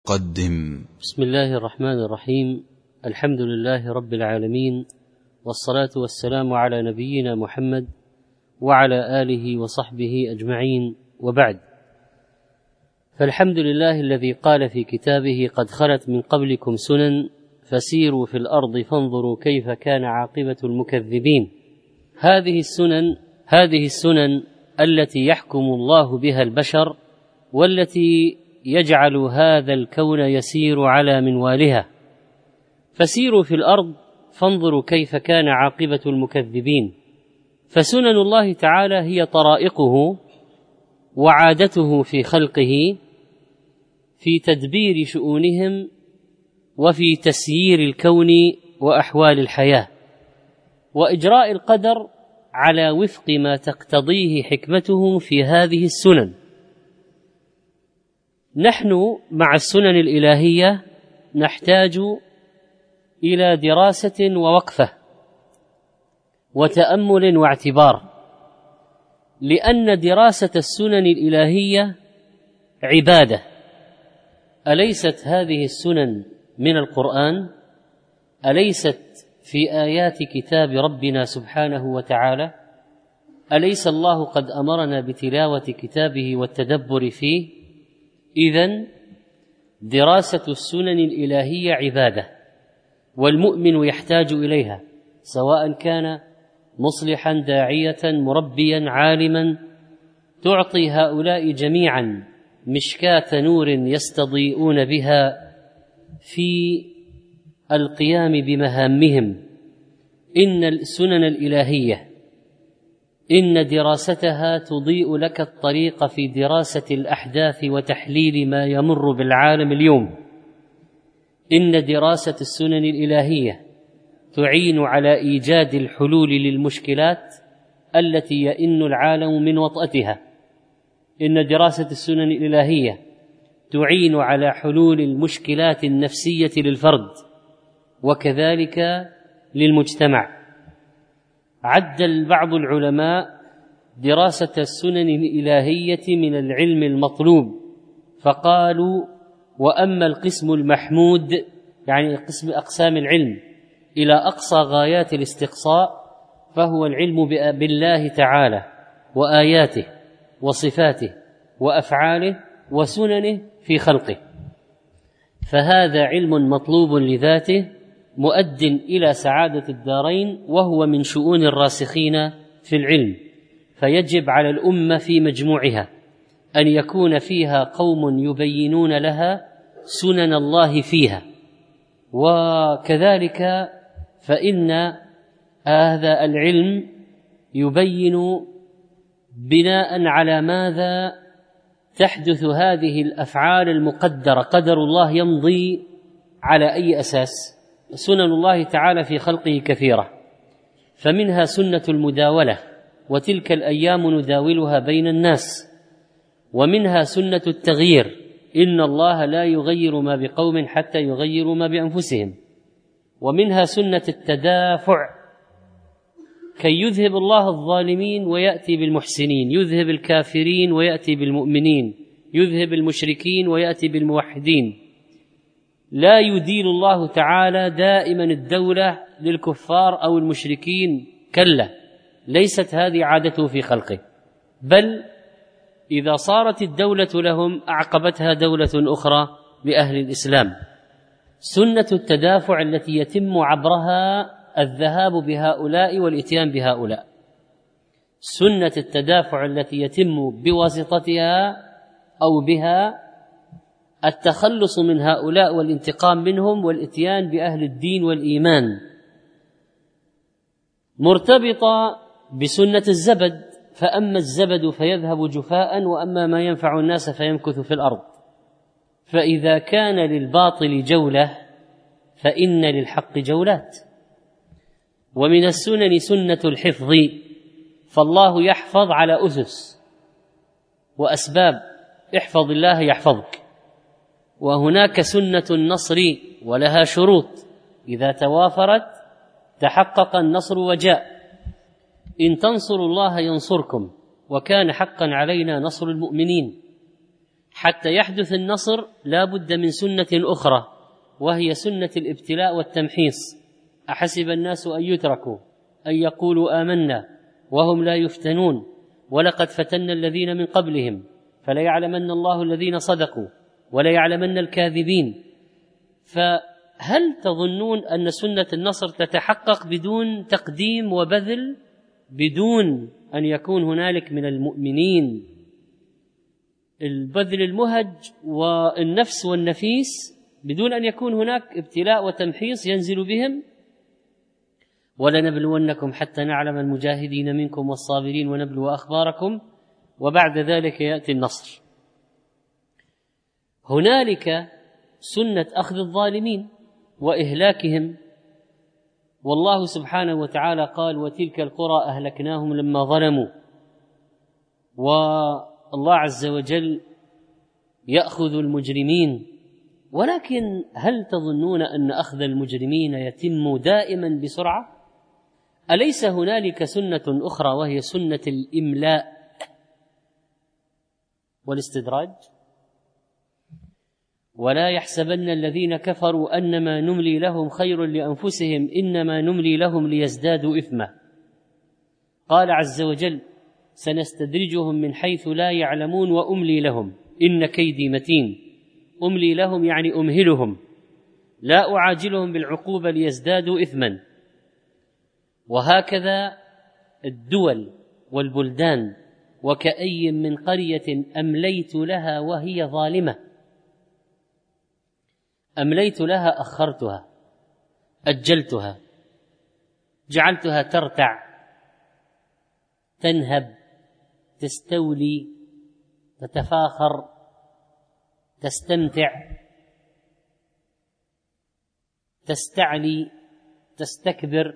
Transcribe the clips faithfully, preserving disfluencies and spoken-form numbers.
قدم. بسم الله الرحمن الرحيم. الحمد لله رب العالمين، والصلاة والسلام على نبينا محمد وعلى آله وصحبه أجمعين، وبعد. فالحمد لله الذي قال في كتابه: قد خلت من قبلكم سنن فسيروا في الأرض فانظروا كيف كان عاقبة المكذبين. هذه السنن هذه السنن التي يحكم الله بها البشر، والتي يجعل هذا الكون يسير على منوالها. فسيروا في الأرض فانظروا كيف كان عاقبة المكذبين. فسنن الله تعالى هي طرائقه وعادته في خلقه في تدبير شؤونهم وفي تسيير الكون وأحوال الحياة، وإجراء القدر على وفق ما تقتضيه حكمته في هذه السنن. نحن مع السنن الإلهية نحتاج إلى دراسة ووقفة وتأمل واعتبار، لأن دراسة السنن الإلهية عبادة. أليست هذه السنن من القرآن؟ أليست في آيات كتاب ربنا سبحانه وتعالى؟ أليس الله قد أمرنا بتلاوة كتابه والتدبر فيه؟ إذن دراسة السنن الإلهية عبادة، والمؤمن يحتاج إليها، سواء كان مصلحا، داعية، مربيا، عالما، تعطي هؤلاء جميعا مشكاة نور يستضيئون بها في القيام بمهامهم. إن السنن الإلهية إن دراستها تضيء لك الطريق في دراسة الأحداث وتحليل ما يمر بالعالم اليوم. إن دراسة السنن الإلهية تعين على إيجاد الحلول للمشكلات التي يئن العالم من وطأتها. إن دراسة السنن الإلهية تعين على حلول المشكلات النفسية للفرد وكذلك للمجتمع. عد بعض العلماء دراسة السنن الإلهية من العلم المطلوب، فقالوا: وأما القسم المحمود، يعني قسم أقسام العلم إلى أقصى غايات الاستقصاء، فهو العلم بالله تعالى وآياته وصفاته وأفعاله وسننه في خلقه. فهذا علم مطلوب لذاته مؤد إلى سعادة الدارين، وهو من شؤون الراسخين في العلم. فيجب على الأمة في مجموعها أن يكون فيها قوم يبينون لها سنن الله فيها، وكذلك فإن هذا العلم يبين بناء على ماذا تحدث هذه الأفعال المقدرة. قدر الله يمضي على أي أساس؟ سنن الله تعالى في خلقه كثيرة، فمنها سنة المداولة، وتلك الأيام نداولها بين الناس، ومنها سنة التغيير، إن الله لا يغير ما بقوم حتى يغيروا ما بأنفسهم، ومنها سنة التدافع، كي يذهب الله الظالمين ويأتي بالمحسنين، يذهب الكافرين ويأتي بالمؤمنين، يذهب المشركين ويأتي بالموحدين. لا يدين الله تعالى دائما الدولة للكفار أو المشركين، كلا، ليست هذه عادته في خلقه، بل إذا صارت الدولة لهم أعقبتها دولة أخرى لأهل الإسلام. سنة التدافع التي يتم عبرها الذهاب بهؤلاء والإتيان بهؤلاء، سنة التدافع التي يتم بواسطتها أو بها التخلص من هؤلاء والانتقام منهم والإتيان بأهل الدين والإيمان، مرتبطة بسنة الزبد، فأما الزبد فيذهب جفاء، وأما ما ينفع الناس فيمكث في الأرض. فإذا كان للباطل جولة فإن للحق جولات. ومن السنن سنة الحفظ، فالله يحفظ على أسس وأسباب، احفظ الله يحفظك. وهناك سنة النصر ولها شروط، إذا توافرت تحقق النصر وجاء. إن تنصروا الله ينصركم، وكان حقا علينا نصر المؤمنين. حتى يحدث النصر لا بد من سنة أخرى، وهي سنة الابتلاء والتمحيص. أحسب الناس أن يتركوا أن يقولوا آمنا وهم لا يفتنون ولقد فتنا الذين من قبلهم فليعلمن الله الذين صدقوا وليعلمن الكاذبين. فهل تظنون أن سنة النصر تتحقق بدون تقديم وبذل، بدون أن يكون هنالك من المؤمنين البذل المهج والنفس والنفيس، بدون أن يكون هناك ابتلاء وتمحيص ينزل بهم؟ ولنبلونكم حتى نعلم المجاهدين منكم والصابرين ونبلو أخباركم وبعد ذلك يأتي النصر. هنالك سنة أخذ الظالمين وإهلاكهم، والله سبحانه وتعالى قال وتلك القرى أهلكناهم لما ظلموا، والله عز وجل يأخذ المجرمين. ولكن هل تظنون أن أخذ المجرمين يتم دائما بسرعة؟ أليس هنالك سنة أخرى وهي سنة الإملاء والاستدراج؟ ولا يحسبن الذين كفروا أنما نملي لهم خير لأنفسهم إنما نملي لهم ليزدادوا إثما. قال عز وجل سنستدرجهم من حيث لا يعلمون وأملي لهم إن كيدي متين. أملي لهم يعني أمهلهم، لا أعاجلهم بالعقوبة ليزدادوا إثما. وهكذا الدول والبلدان، وكأي من قرية أمليت لها وهي ظالمة. أمليت لها أخرتها، أجلتها، جعلتها ترتع، تنهب، تستولي، تتفاخر، تستمتع، تستعلي، تستكبر.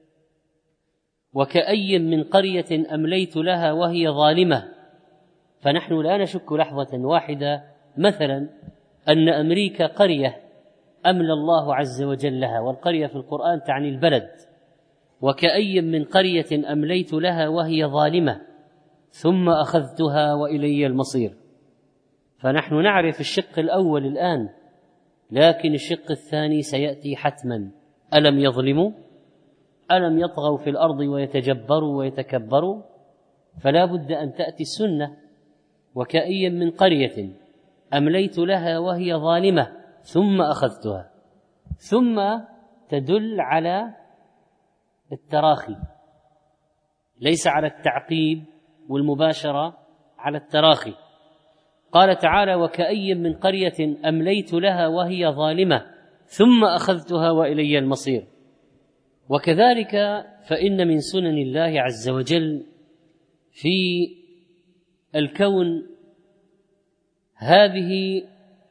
وكأي من قرية أمليت لها وهي ظالمة. فنحن لا نشك لحظة واحدة مثلا أن أمريكا قرية أملى الله عز وجل لها، والقرية في القرآن تعني البلد. وكأي من قرية أمليت لها وهي ظالمة ثم أخذتها وإلي المصير. فنحن نعرف الشق الأول الآن، لكن الشق الثاني سيأتي حتما. ألم يظلموا؟ ألم يطغوا في الأرض ويتجبروا ويتكبروا؟ فلا بد أن تأتي السنة. وكأي من قرية أمليت لها وهي ظالمة ثم أخذتها. ثم تدل على التراخي، ليس على التعقيب والمباشرة، على التراخي. قال تعالى وكأي من قرية أمليت لها وهي ظالمة ثم أخذتها وإلي المصير. وكذلك فإن من سنن الله عز وجل في الكون هذه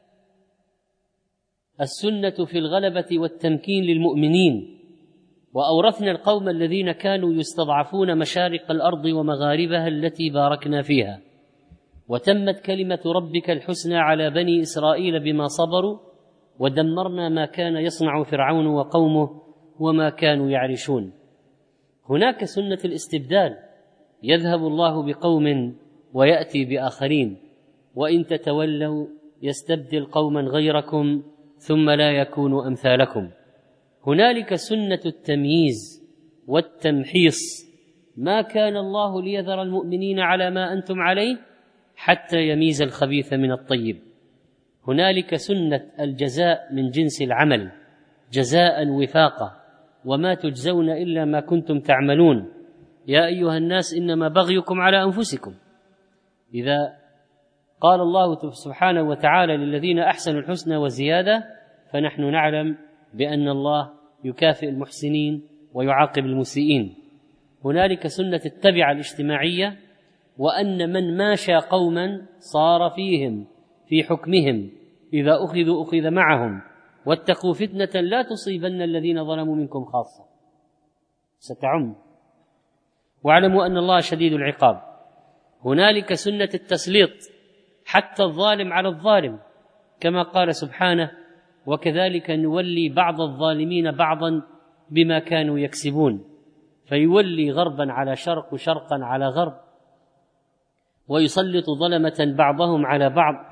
السنة في الغلبة والتمكين للمؤمنين. وأورثنا القوم الذين كانوا يستضعفون مشارق الأرض ومغاربها التي باركنا فيها، وتمت كلمة ربك الحسنى على بني إسرائيل بما صبروا ودمرنا ما كان يصنع فرعون وقومه وما كانوا يعرشون. هناك سنة الاستبدال، يذهب الله بقوم ويأتي بآخرين، وإن تتولوا يستبدل قوما غيركم ثم لا يكونوا أمثالكم. هنالك سنة التمييز والتمحيص، ما كان الله ليذر المؤمنين على ما أنتم عليه حتى يميز الخبيث من الطيب. هنالك سنة الجزاء من جنس العمل، جزاء وفاقا، وما تجزون إلا ما كنتم تعملون. يا أيها الناس إنما بغيكم على أنفسكم. إذا قال الله سبحانه وتعالى للذين أحسنوا الحسنى وزيادة، فنحن نعلم بأن الله يكافئ المحسنين ويعاقب المسيئين. هنالك سنة التبعة الاجتماعية، وأن من ماشى قوما صار فيهم في حكمهم، إذا أخذوا أخذ معهم، واتقوا فتنة لا تصيبن الذين ظلموا منكم خاصة، ستعم، واعلموا أن الله شديد العقاب. هنالك سنة التسليط، حتى الظالم على الظالم، كما قال سبحانه وكذلك نولي بعض الظالمين بعضا بما كانوا يكسبون، فيولي غربا على شرق وشرقا على غرب. ويسلط ظلمة بعضهم على بعض.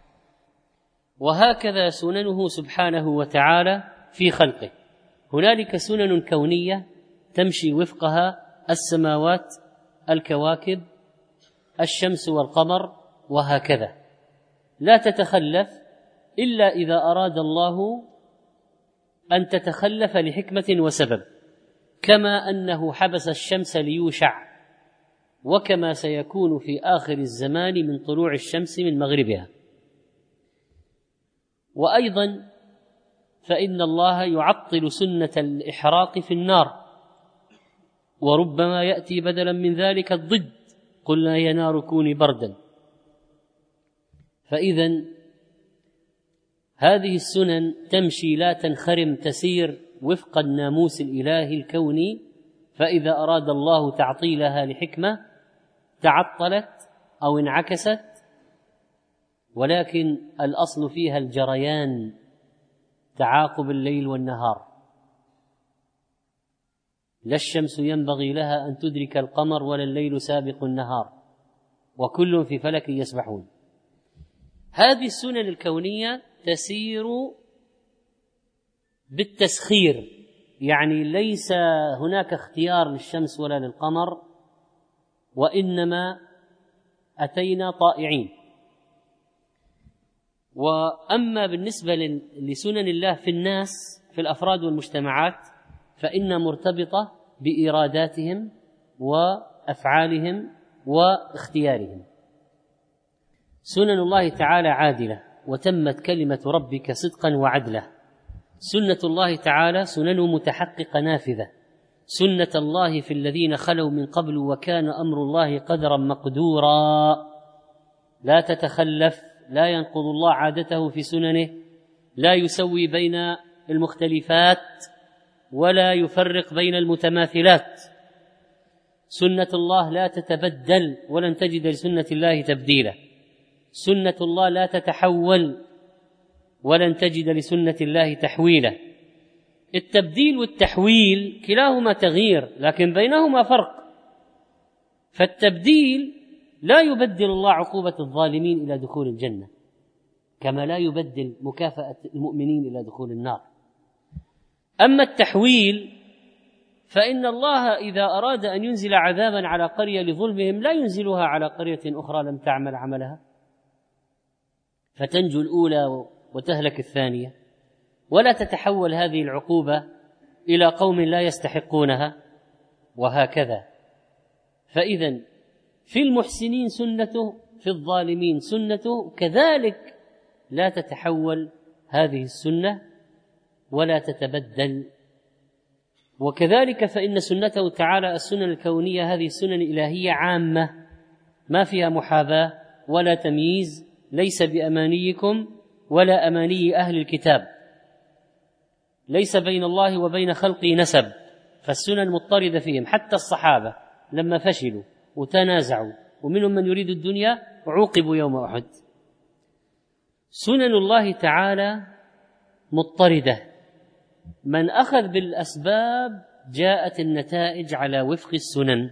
وهكذا سننه سبحانه وتعالى في خلقه. هنالك سنن كونية تمشي وفقها السماوات، الكواكب، الشمس والقمر، وهكذا لا تتخلف إلا إذا أراد الله أن تتخلف لحكمة وسبب، كما أنه حبس الشمس ليوشع، وكما سيكون في آخر الزمان من طلوع الشمس من مغربها. وأيضا فإن الله يعطل سنة الإحراق في النار، وربما يأتي بدلا من ذلك الضد، قلنا يا نار كوني بردا. فإذا هذه السنن تمشي لا تنخرم، تسير وفق الناموس الإلهي الكوني، فإذا أراد الله تعطيلها لحكمة تعطلت أو انعكست، ولكن الأصل فيها الجريان، تعاقب الليل والنهار. لا الشمس ينبغي لها أن تدرك القمر ولا الليل سابق النهار، وكل في فلك يسبحون. هذه السنن الكونية تسير بالتسخير، يعني ليس هناك اختيار للشمس ولا للقمر، وإنما أتينا طائعين. وأما بالنسبة لسنن الله في الناس، في الأفراد والمجتمعات، فإن مرتبطة بإراداتهم وأفعالهم واختيارهم. سنن الله تعالى عادلة، وتمت كلمة ربك صدقا وعدلا. سنة الله تعالى سنن متحققة نافذة، سنة الله في الذين خلوا من قبل، وكان أمر الله قدرا مقدورا، لا تتخلف، لا ينقض الله عادته في سننه، لا يسوي بين المختلفات ولا يفرق بين المتماثلات. سنة الله لا تتبدل، ولن تجد لسنة الله تبديلا. سنة الله لا تتحول، ولن تجد لسنة الله تحويلا. التبديل والتحويل كلاهما تغيير، لكن بينهما فرق. فالتبديل لا يبدل الله عقوبة الظالمين إلى دخول الجنة، كما لا يبدل مكافأة المؤمنين إلى دخول النار. أما التحويل فإن الله إذا أراد أن ينزل عذابا على قرية لظلمهم لا ينزلها على قرية أخرى لم تعمل عملها فتنجو الأولى وتهلك الثانية، ولا تتحول هذه العقوبة إلى قوم لا يستحقونها، وهكذا. فإذن في المحسنين سنته، في الظالمين سنته، كذلك لا تتحول هذه السنة ولا تتبدل. وكذلك فإن سنته تعالى السنن الكونية هذه السنن الإلهية عامة، ما فيها محاباة ولا تمييز، ليس بأمانيكم ولا أماني أهل الكتاب، ليس بين الله وبين خلقه نسب، فالسنن مضطردة فيهم. حتى الصحابة لما فشلوا وتنازعوا ومنهم من يريد الدنيا عوقبوا يوم أحد. سنن الله تعالى مضطردة، من أخذ بالأسباب جاءت النتائج على وفق السنن.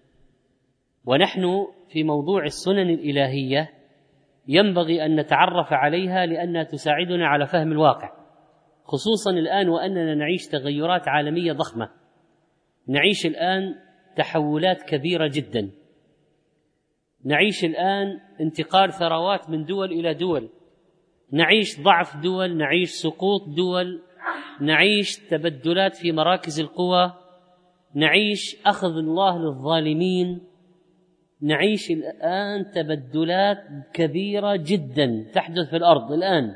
ونحن في موضوع السنن الإلهية ينبغي أن نتعرف عليها لأنها تساعدنا على فهم الواقع، خصوصا الآن وأننا نعيش تغيرات عالمية ضخمة، نعيش الآن تحولات كبيرة جدا، نعيش الآن انتقال ثروات من دول إلى دول، نعيش ضعف دول، نعيش سقوط دول، نعيش تبدلات في مراكز القوى، نعيش أخذ الله للظالمين، نعيش الآن تبدلات كبيرة جدا تحدث في الأرض الآن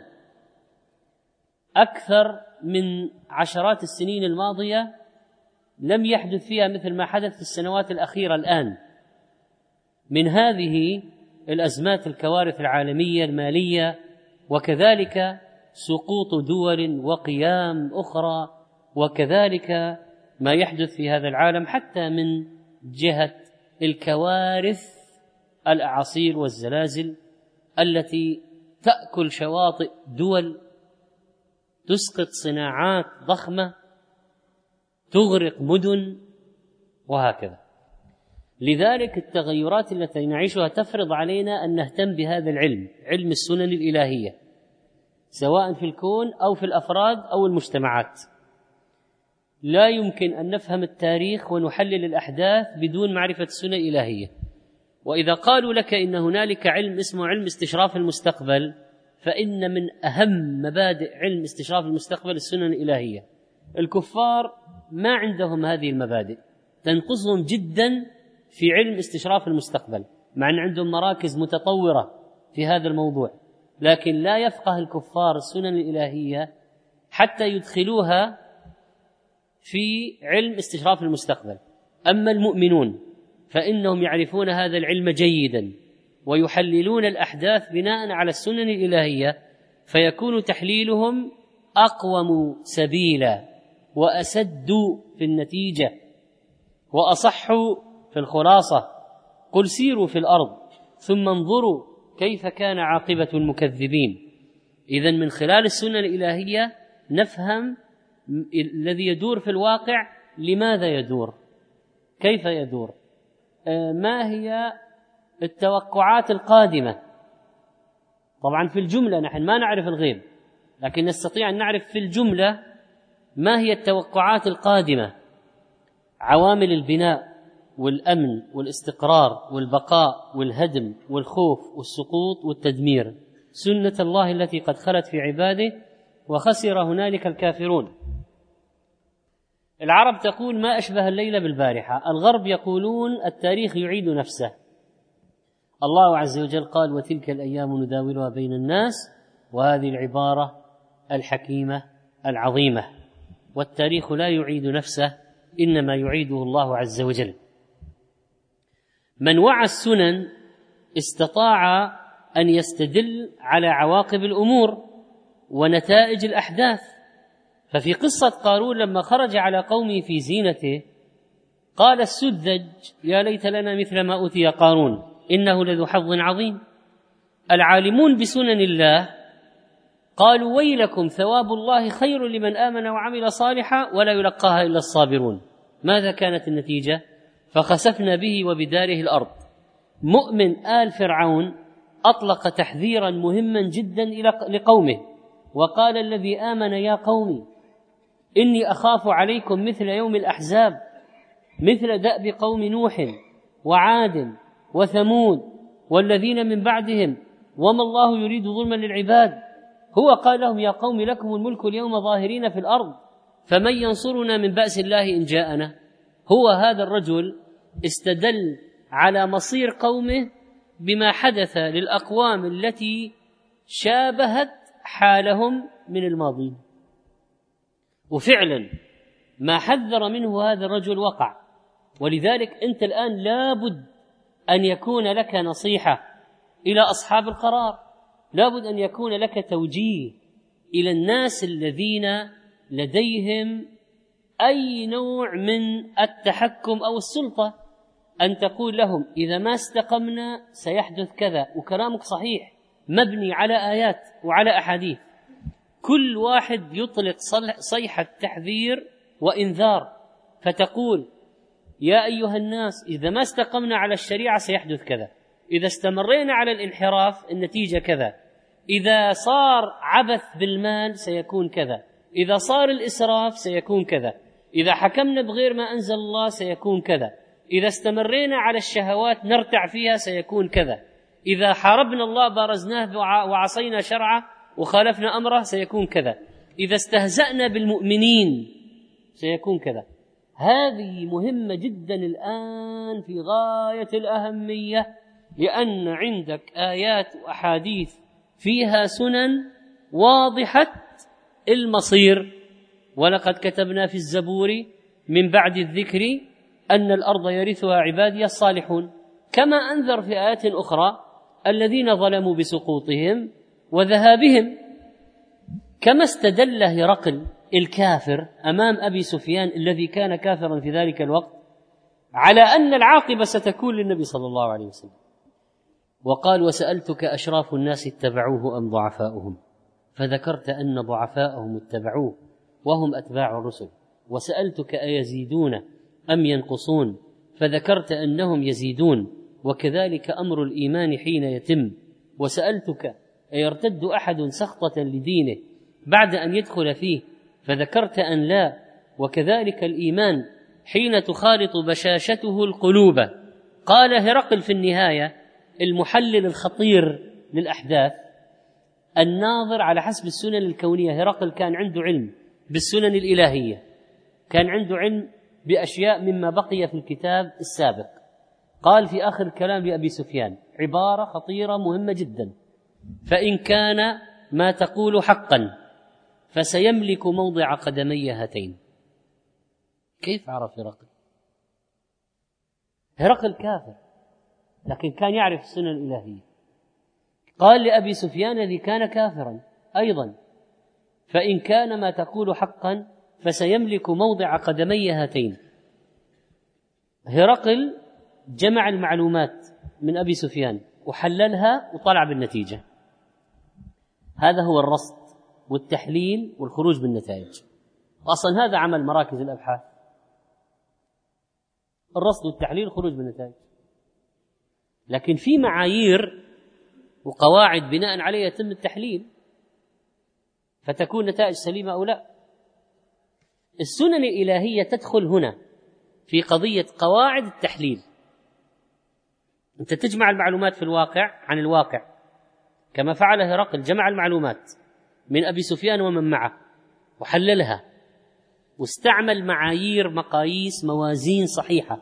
أكثر من عشرات السنين الماضية لم يحدث فيها مثل ما حدث في السنوات الأخيرة الآن، من هذه الأزمات الكوارث العالمية المالية، وكذلك سقوط دول وقيام أخرى، وكذلك ما يحدث في هذا العالم حتى من جهة الكوارث، الأعاصير والزلازل التي تأكل شواطئ دول، تسقط صناعات ضخمة، تغرق مدن، وهكذا. لذلك التغيرات التي نعيشها تفرض علينا أن نهتم بهذا العلم، علم السنن الإلهية، سواء في الكون أو في الأفراد أو المجتمعات. لا يمكن أن نفهم التاريخ ونحلل الأحداث بدون معرفة السنن الإلهية. وإذا قالوا لك إن هنالك علم اسمه علم استشراف المستقبل، فإن من أهم مبادئ علم استشراف المستقبل السنن الإلهية. الكفار ما عندهم هذه المبادئ، تنقصهم جدا في علم استشراف المستقبل، مع أن عندهم مراكز متطورة في هذا الموضوع، لكن لا يفقه الكفار السنن الإلهية حتى يدخلوها في علم استشراف المستقبل. أما المؤمنون فإنهم يعرفون هذا العلم جيدا ويحللون الأحداث بناء على السنن الإلهية، فيكون تحليلهم أقوم سبيلا وأسد في النتيجة وأصح في الخلاصة. قل سيروا في الأرض ثم انظروا كيف كان عاقبة المكذبين. إذن من خلال السنن الإلهية نفهم الذي يدور في الواقع، لماذا يدور، كيف يدور، ما هي التوقعات القادمة. طبعا في الجملة نحن ما نعرف الغيب، لكن نستطيع أن نعرف في الجملة ما هي التوقعات القادمة، عوامل البناء والأمن والاستقرار والبقاء والهدم والخوف والسقوط والتدمير، سنة الله التي قد خلت في عباده وخسر هنالك الكافرون. العرب تقول ما أشبه الليلة بالبارحة، الغرب يقولون التاريخ يعيد نفسه. الله عز وجل قال وتلك الأيام نداولها بين الناس، وهذه العبارة الحكيمة العظيمة. والتاريخ لا يعيد نفسه، إنما يعيده الله عز وجل. من وعى السنن استطاع أن يستدل على عواقب الأمور ونتائج الأحداث. ففي قصة قارون لما خرج على قومه في زينته قال السذج يا ليت لنا مثل ما أوتي قارون إنه لذو حظ عظيم. العالمون بسنن الله قالوا ويلكم ثواب الله خير لمن آمن وعمل صالحا ولا يلقاها إلا الصابرون. ماذا كانت النتيجة؟ فخسفنا به وبداره الأرض. مؤمن آل فرعون أطلق تحذيرا مهما جدا لقومه وقال الذي آمن يا قوم إني أخاف عليكم مثل يوم الأحزاب، مثل دأب قوم نوح وعاد وثمود والذين من بعدهم وما الله يريد ظلما للعباد. هو قال لهم يا قوم لكم الملك اليوم ظاهرين في الأرض فمن ينصرنا من بأس الله إن جاءنا. هو هذا الرجل استدل على مصير قومه بما حدث للأقوام التي شابهت حالهم من الماضي، وفعلا ما حذر منه هذا الرجل وقع. ولذلك أنت الآن لابد أن يكون لك نصيحة إلى أصحاب القرار، لابد أن يكون لك توجيه إلى الناس الذين لديهم أي نوع من التحكم أو السلطة، أن تقول لهم إذا ما استقمنا سيحدث كذا، وكلامك صحيح مبني على آيات وعلى أحاديث. كل واحد يطلق صيحة تحذير وإنذار، فتقول يا أيها الناس إذا ما استقمنا على الشريعة سيحدث كذا، إذا استمرينا على الانحراف النتيجة كذا، إذا صار عبث بالمال سيكون كذا، إذا صار الإسراف سيكون كذا، إذا حكمنا بغير ما أنزل الله سيكون كذا، إذا استمرينا على الشهوات نرتع فيها سيكون كذا، إذا حاربنا الله بارزناه وعصينا شرعه وخالفنا أمره سيكون كذا، إذا استهزأنا بالمؤمنين سيكون كذا. هذه مهمة جدا الآن في غاية الأهمية، لأن عندك آيات وأحاديث فيها سنن واضحة المصير. ولقد كتبنا في الزبور من بعد الذكر أن الأرض يرثها عبادي الصالحون، كما أنذر في آيات أخرى الذين ظلموا بسقوطهم وذهابهم. كما استدل هرقل الكافر أمام أبي سفيان الذي كان كافرا في ذلك الوقت على أن العاقبة ستكون للنبي صلى الله عليه وسلم، وقال وسألتك أشراف الناس اتبعوه أم ضعفاؤهم، فذكرت أن ضعفاءهم اتبعوه وهم أتباع الرسل، وسألتك أيزيدون أم ينقصون، فذكرت أنهم يزيدون، وكذلك أمر الإيمان حين يتم. وسألتك أيرتد أحد سخطة لدينه بعد أن يدخل فيه، فذكرت أن لا، وكذلك الإيمان حين تخالط بشاشته القلوب. قال هرقل في النهاية المحلل الخطير للأحداث الناظر على حسب السنن الكونية. هرقل كان عنده علم بالسنن الإلهية، كان عنده علم بأشياء مما بقي في الكتاب السابق. قال في آخر الكلام لأبي سفيان عبارة خطيرة مهمة جدا: فإن كان ما تقول حقا فسيملك موضع قدمي هاتين. كيف عرف هرقل؟ هرقل كافر لكن كان يعرف السنن الإلهية. قال لأبي سفيان الذي كان كافرا أيضا: فإن كان ما تقول حقا فسيملك موضع قدمي هاتين. هرقل جمع المعلومات من أبي سفيان وحللها وطلع بالنتيجة. هذا هو الرصد والتحليل والخروج بالنتائج. أصلا هذا عمل مراكز الأبحاث، الرصد والتحليل والخروج بالنتائج. لكن في معايير وقواعد بناء عليها يتم التحليل فتكون نتائج سليمة أو لا. السنن الإلهية تدخل هنا في قضية قواعد التحليل. أنت تجمع المعلومات في الواقع عن الواقع كما فعل هرقل، جمع المعلومات من أبي سفيان ومن معه وحللها واستعمل معايير مقاييس موازين صحيحة.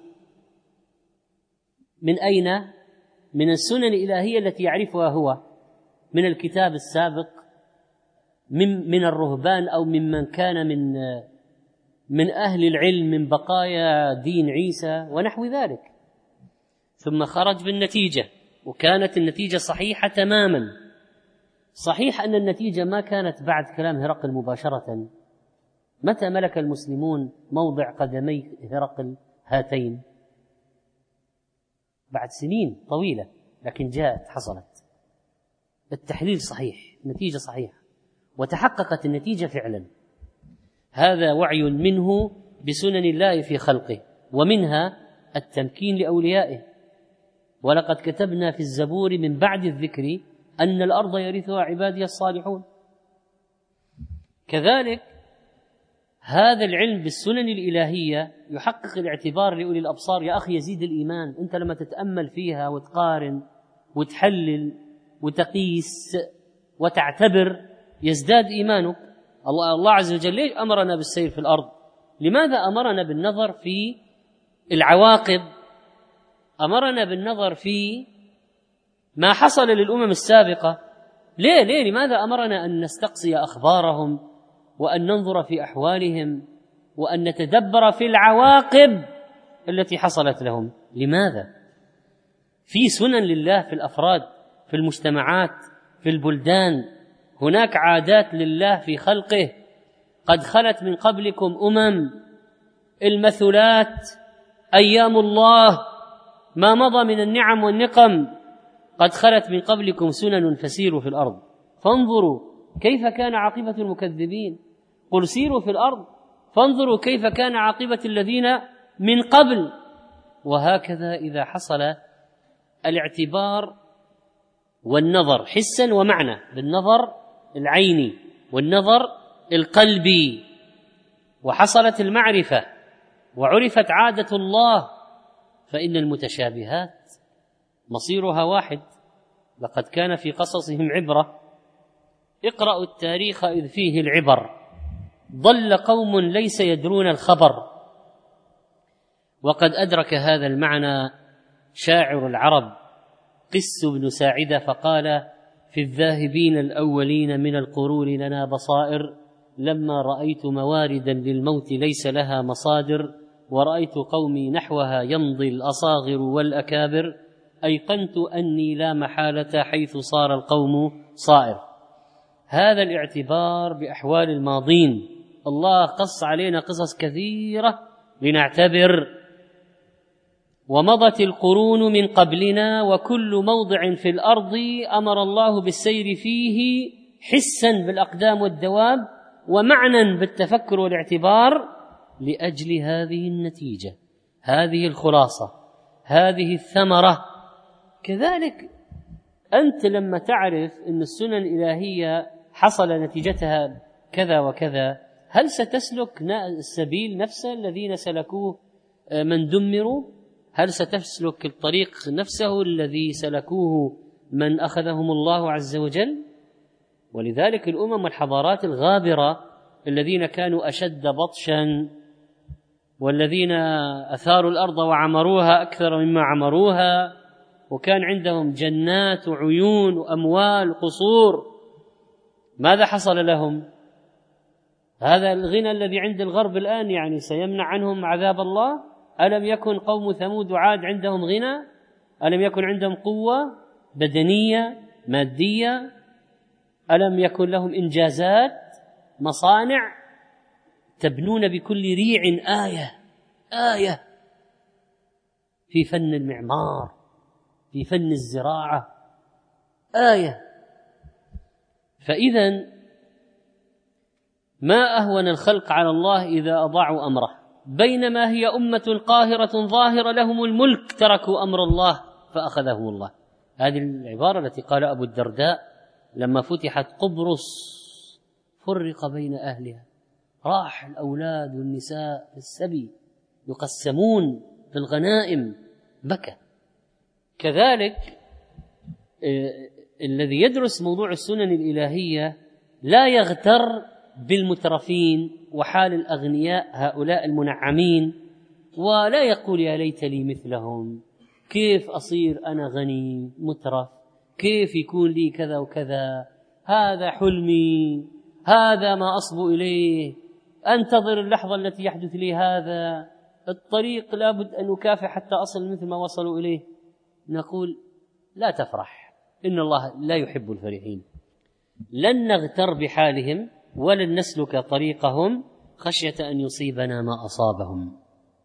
من أين؟ من السنن الإلهية التي يعرفها هو من الكتاب السابق، من من الرهبان أو ممن كان من من أهل العلم من بقايا دين عيسى ونحو ذلك، ثم خرج بالنتيجة وكانت النتيجة صحيحة تماما. صحيح أن النتيجة ما كانت بعد كلام هرقل مباشرة. متى ملك المسلمون موضع قدمي هرقل هاتين؟ بعد سنين طويلة، لكن جاءت حصلت. التحليل صحيح، النتيجة صحيحة، وتحققت النتيجة فعلا. هذا وعي منه بسنن الله في خلقه، ومنها التمكين لأوليائه. ولقد كتبنا في الزبور من بعد الذكر أن الأرض يرثها عبادي الصالحون. كذلك هذا العلم بالسنن الإلهية يحقق الاعتبار لأولي الأبصار. يا أخي يزيد الإيمان، أنت لما تتأمل فيها وتقارن وتحلل وتقيس وتعتبر يزداد إيمانك. الله, الله عز وجل ليش أمرنا بالسير في الأرض؟ لماذا أمرنا بالنظر في العواقب؟ أمرنا بالنظر في ما حصل للأمم السابقة. ليه ليه لماذا أمرنا أن نستقصي أخبارهم وأن ننظر في أحوالهم وأن نتدبر في العواقب التي حصلت لهم؟ لماذا؟ في سنن لله في الأفراد، في المجتمعات، في البلدان. هناك عادات لله في خلقه. قد خلت من قبلكم أمم، المثلات، أيام الله، ما مضى من النعم والنقم. قد خلت من قبلكم سنن فسيروا في الأرض فانظروا كيف كان عاقبة المكذبين. قل سيروا في الأرض فانظروا كيف كان عاقبة الذين من قبل. وهكذا إذا حصل الاعتبار والنظر حسا ومعنى، بالنظر العيني والنظر القلبي، وحصلت المعرفة وعرفت عادة الله، فإن المتشابهات مصيرها واحد. لقد كان في قصصهم عبرة، اقرأوا التاريخ إذ فيه العبر، ضل قوم ليس يدرون الخبر. وقد أدرك هذا المعنى شاعر العرب قس بن ساعدة فقال: في الذاهبين الأولين من القرون لنا بصائر، لما رأيت مواردا للموت ليس لها مصادر، ورأيت قومي نحوها يمضي الأصاغر والأكابر، أيقنت أني لا محالة حيث صار القوم صائر. هذا الاعتبار بأحوال الماضين. الله قص علينا قصص كثيرة لنعتبر. ومضت القرون من قبلنا وكل موضع في الأرض أمر الله بالسير فيه حسا بالأقدام والدواب ومعنى بالتفكر والاعتبار لأجل هذه النتيجة. هذه الخلاصة، هذه الثمرة. كذلك أنت لما تعرف أن السنن الإلهية حصل نتيجتها كذا وكذا، هل ستسلك السبيل نفسه الذين سلكوه من دمروا؟ هل ستسلك الطريق نفسه الذي سلكوه من أخذهم الله عز وجل؟ ولذلك الأمم والحضارات الغابرة الذين كانوا أشد بطشا والذين أثاروا الأرض وعمروها أكثر مما عمروها، وكان عندهم جنات وعيون وأموال وقصور، ماذا حصل لهم؟ هذا الغنى الذي عند الغرب الآن يعني سيمنع عنهم عذاب الله؟ ألم يكن قوم ثمود وعاد عندهم غنى؟ ألم يكن عندهم قوة بدنية مادية؟ ألم يكن لهم إنجازات مصانع؟ تبنون بكل ريع آية آية في فن المعمار، في فن الزراعة آية. فإذا ما أهون الخلق على الله إذا أضاعوا أمره، بينما هي أمة قاهرة ظاهرة لهم الملك تركوا أمر الله فأخذهم الله. هذه العبارة التي قال أبو الدرداء لما فتحت قبرص فرق بين أهلها، راح الأولاد والنساء في السبي يقسمون في الغنائم، بكى. كذلك الذي يدرس موضوع السنن الإلهية لا يغتر بالمترفين وحال الأغنياء هؤلاء المنعمين، ولا يقول يا ليت لي مثلهم، كيف أصير أنا غني مترف، كيف يكون لي كذا وكذا، هذا حلمي، هذا ما أصبو إليه، أنتظر اللحظة التي يحدث لي هذا، الطريق لابد أن أكافح حتى أصل مثل ما وصلوا إليه. نقول لا تفرح، إن الله لا يحب الفرحين. لن نغتر بحالهم ولن نسلك طريقهم خشية أن يصيبنا ما أصابهم،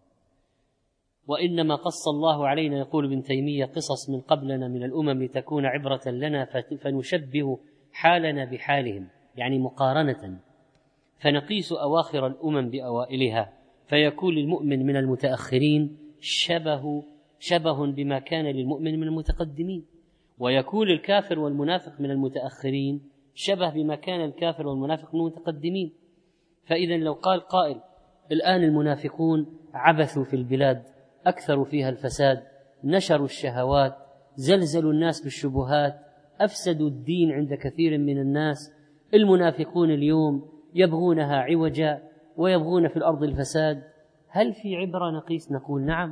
وإنما قص الله علينا، يقول ابن تيمية، قصص من قبلنا من الأمم لتكون عبرة لنا فنشبه حالنا بحالهم، يعني مقارنة، فنقيس أواخر الأمم بأوائلها، فيكون للمؤمن من المتأخرين شبه شبه بما كان للمؤمن من المتقدمين، ويكون الكافر والمنافق من المتأخرين شبه بما كان الكافر والمنافق من المتقدمين. فإذا لو قال قائل الآن المنافقون عبثوا في البلاد، أكثروا فيها الفساد، نشروا الشهوات، زلزلوا الناس بالشبهات، أفسدوا الدين عند كثير من الناس، المنافقون اليوم يبغونها عوجا ويبغون في الأرض الفساد، هل في عبرة نقيس؟ نقول نعم.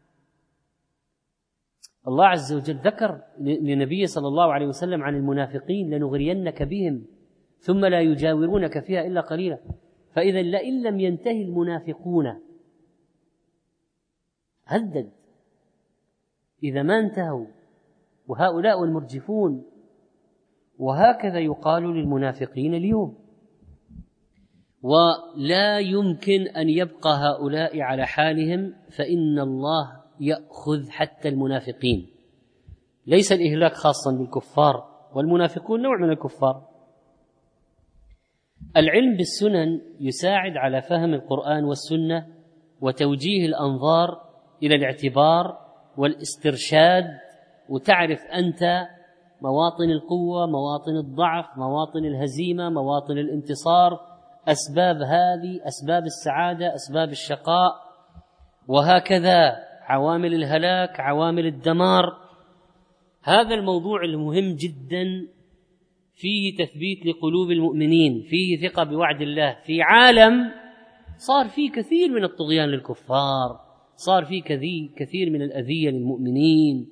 الله عز وجل ذكر لنبيه صلى الله عليه وسلم عن المنافقين: لنغرينك بهم ثم لا يجاورونك فيها إلا قليلا. فإذا لئن لم ينتهي المنافقون، هدد إذا ما انتهوا، وهؤلاء المرجفون، وهكذا يقال للمنافقين اليوم. ولا يمكن أن يبقى هؤلاء على حالهم، فإن الله يأخذ حتى المنافقين. ليس الإهلاك خاصا بالكفار، والمنافقون نوع من الكفار. العلم بالسنن يساعد على فهم القرآن والسنة وتوجيه الأنظار إلى الاعتبار والاسترشاد، وتعرف أنت مواطن القوة، مواطن الضعف، مواطن الهزيمة، مواطن الانتصار، أسباب هذه، أسباب السعادة، أسباب الشقاء، وهكذا عوامل الهلاك، عوامل الدمار. هذا الموضوع المهم جدا، فيه تثبيت لقلوب المؤمنين، فيه ثقة بوعد الله، في عالم صار فيه كثير من الطغيان للكفار، صار فيه كثير من الأذية للمؤمنين.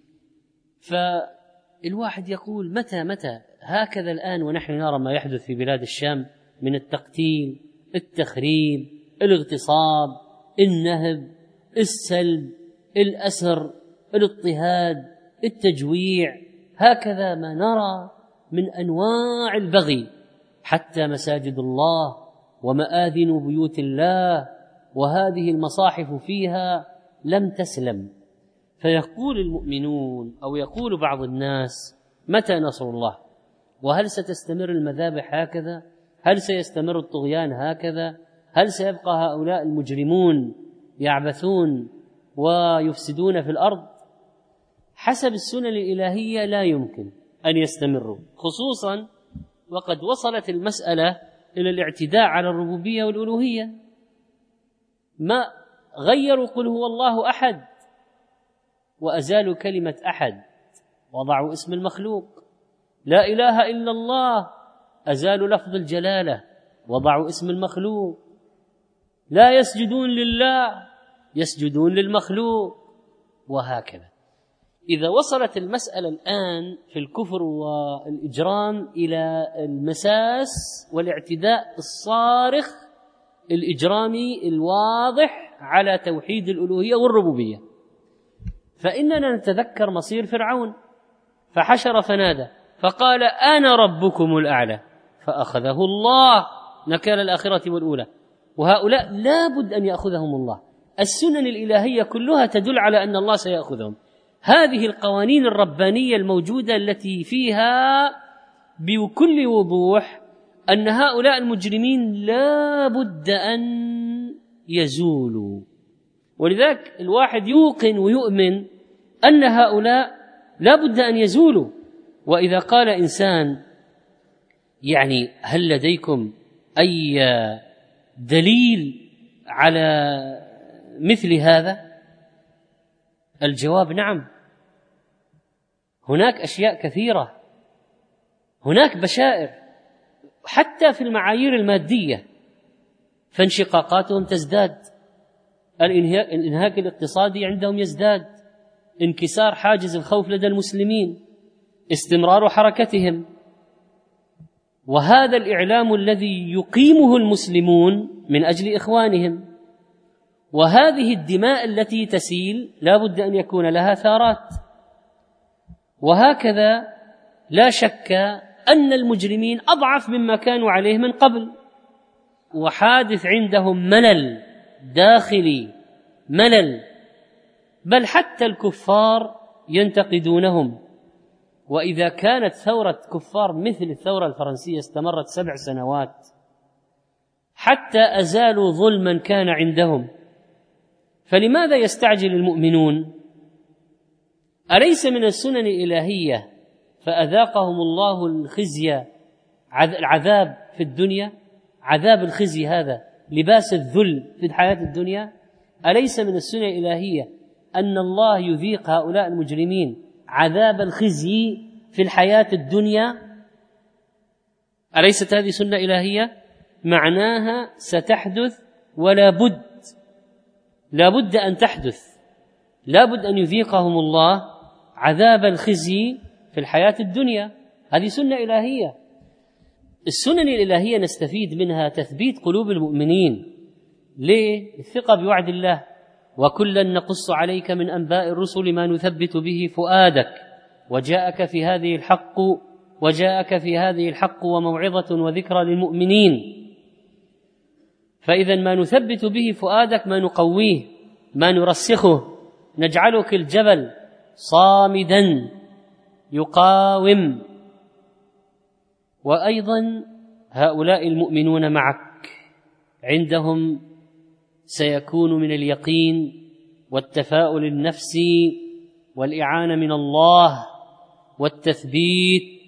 فالواحد يقول متى متى هكذا الآن ونحن نرى ما يحدث في بلاد الشام من التقتيل، التخريب، الاغتصاب، النهب، السلب، الأسر، الاضطهاد، التجويع، هكذا ما نرى من أنواع البغي، حتى مساجد الله ومآذن بيوت الله وهذه المصاحف فيها لم تسلم. فيقول المؤمنون أو يقول بعض الناس: متى نصر الله؟ وهل ستستمر المذابح هكذا؟ هل سيستمر الطغيان هكذا؟ هل سيبقى هؤلاء المجرمون يعبثون ويفسدون في الأرض، حسب السنن الإلهية لا يمكن أن يستمروا، خصوصا وقد وصلت المسألة إلى الاعتداء على الربوبية والألوهية. ما غيروا قل هو الله أحد وأزالوا كلمة أحد، وضعوا اسم المخلوق. لا إله إلا الله، أزالوا لفظ الجلالة، وضعوا اسم المخلوق. لا يسجدون لله، يسجدون للمخلوق، وهكذا. إذا وصلت المسألة الآن في الكفر والإجرام إلى المساس والاعتداء الصارخ الإجرامي الواضح على توحيد الألوهية والربوبية، فإننا نتذكر مصير فرعون، فحشر فنادى فقال أنا ربكم الأعلى فأخذه الله نكال الآخرة والأولى. وهؤلاء لا بد أن يأخذهم الله. السنن الإلهية كلها تدل على أن الله سيأخذهم. هذه القوانين الربانية الموجودة التي فيها بكل وضوح أن هؤلاء المجرمين لا بد أن يزولوا، ولذلك الواحد يوقن ويؤمن أن هؤلاء لا بد أن يزولوا. وإذا قال إنسان يعني هل لديكم أي دليل على مثل هذا؟ الجواب نعم، هناك أشياء كثيرة، هناك بشائر حتى في المعايير المادية، فانشقاقاتهم تزداد، الانهاك الاقتصادي عندهم يزداد، انكسار حاجز الخوف لدى المسلمين، استمرار حركتهم. وهذا الإعلام الذي يقيمه المسلمون من أجل إخوانهم، وهذه الدماء التي تسيل لا بد أن يكون لها ثارات. وهكذا لا شك أن المجرمين أضعف مما كانوا عليه من قبل، وحادث عندهم ملل داخلي، ملل، بل حتى الكفار ينتقدونهم. وإذا كانت ثورة كفار مثل الثورة الفرنسية استمرت سبع سنوات حتى أزالوا ظلما كان عندهم، فلماذا يستعجل المؤمنون؟ أليس من السنن الإلهية فأذاقهم الله الخزي العذاب في الدنيا؟ عذاب الخزي هذا لباس الذل في الحياة الدنيا. أليس من السنن الإلهية أن الله يذيق هؤلاء المجرمين عذاب الخزي في الحياة الدنيا؟ أليست هذه سنة إلهية؟ معناها ستحدث ولا بد، لا بد أن تحدث، لا بد أن يذيقهم الله عذاب الخزي في الحياة الدنيا. هذه سنة إلهية. السنن الإلهية نستفيد منها تثبيت قلوب المؤمنين. ليه؟ الثقة بوعد الله، وكلا نقص عليك من أنباء الرسل ما نثبت به فؤادك وجاءك في هذه الحق وجاءك في هذه الحق وموعظة وذكرى للمؤمنين. فإذا ما نثبت به فؤادك، ما نقويه، ما نرسخه، نجعلك الجبل صامدا يقاوم. وأيضا هؤلاء المؤمنون معك عندهم سيكون من اليقين والتفاؤل النفسي والإعانة من الله والتثبيت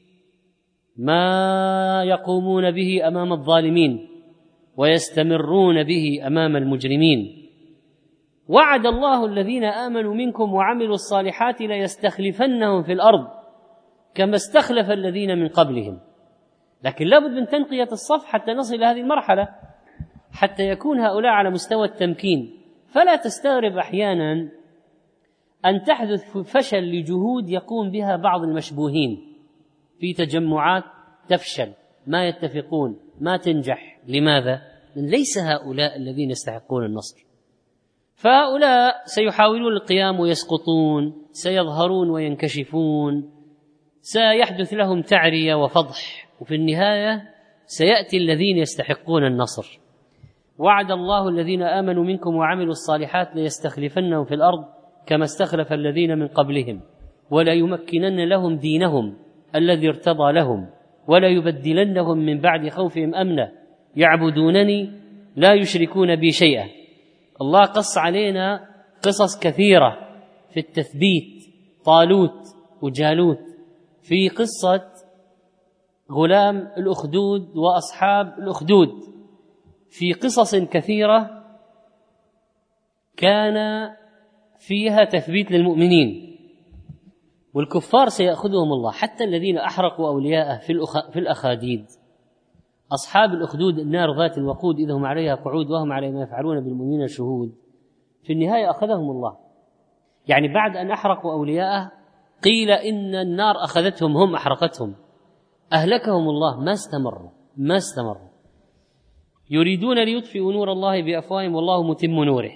ما يقومون به أمام الظالمين ويستمرون به أمام المجرمين. وعد الله الذين آمنوا منكم وعملوا الصالحات ليستخلفنهم في الأرض كما استخلف الذين من قبلهم. لكن لابد من تنقية الصف حتى نصل إلى هذه المرحلة، حتى يكون هؤلاء على مستوى التمكين. فلا تستغرب أحيانا أن تحدث فشل لجهود يقوم بها بعض المشبوهين في تجمعات تفشل، ما يتفقون، ما تنجح. لماذا؟ ليس هؤلاء الذين يستحقون النصر. فهؤلاء سيحاولون القيام ويسقطون، سيظهرون وينكشفون، سيحدث لهم تعرية وفضح، وفي النهاية سيأتي الذين يستحقون النصر. وعد الله الذين آمنوا منكم وعملوا الصالحات ليستخلفنهم في الأرض كما استخلف الذين من قبلهم ولا يمكنن لهم دينهم الذي ارتضى لهم ولا يبدلنهم من بعد خوفهم أمنا يعبدونني لا يشركون بي شيئا. الله قص علينا قصص كثيرة في التثبيت، طالوت وجالوت، في قصة غلام الأخدود وأصحاب الأخدود، في قصص كثيرة كان فيها تثبيت للمؤمنين، والكفار سيأخذهم الله، حتى الذين أحرقوا أولياءه في الأخاديد. أصحاب الأخدود النار ذات الوقود إذا هم عليها قعود وهم على ما يفعلون بالمؤمنين شهود، في النهاية أخذهم الله. يعني بعد أن أحرقوا أولياءه قيل إن النار أخذتهم، هم أحرقتهم، أهلكهم الله، ما استمروا ما استمروا يريدون ليطفئوا نور الله بأفواههم والله متم نوره.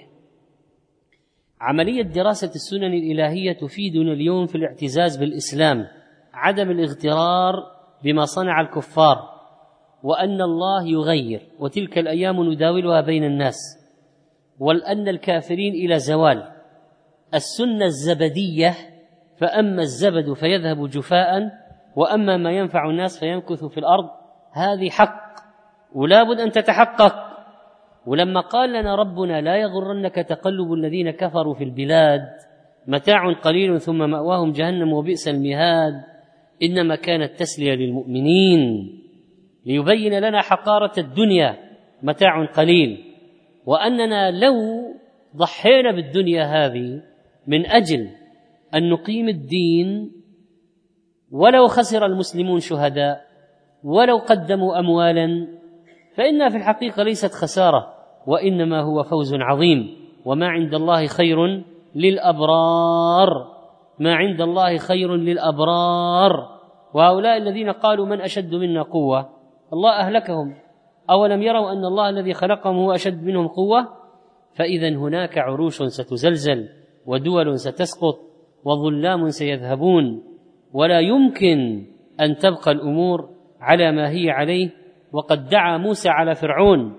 عملية دراسة السنن الإلهية تفيدنا اليوم في الاعتزاز بالإسلام، عدم الاغترار بما صنع الكفار، وأن الله يغير، وتلك الأيام نداولها بين الناس، وأن الكافرين إلى زوال. السنة الزبدية، فأما الزبد فيذهب جفاء وأما ما ينفع الناس فيمكث في الأرض، هذه حق ولا بد أن تتحقق. ولما قال لنا ربنا لا يغرنك تقلب الذين كفروا في البلاد متاع قليل ثم مأواهم جهنم وبئس المهاد، إنما كانت تسلية للمؤمنين ليبين لنا حقارة الدنيا، متاع قليل، وأننا لو ضحينا بالدنيا هذه من أجل أن نقيم الدين، ولو خسر المسلمون شهداء ولو قدموا أموالا، فإنها في الحقيقة ليست خسارة، وإنما هو فوز عظيم. وما عند الله خير للأبرار، ما عند الله خير للأبرار. وهؤلاء الذين قالوا من أشد منا قوة، الله أهلكهم، أولم يروا أن الله الذي خلقهم هو أشد منهم قوة؟ فإذا هناك عروش ستزلزل ودول ستسقط وظلام سيذهبون، ولا يمكن أن تبقى الأمور على ما هي عليه. وقد دعا موسى على فرعون،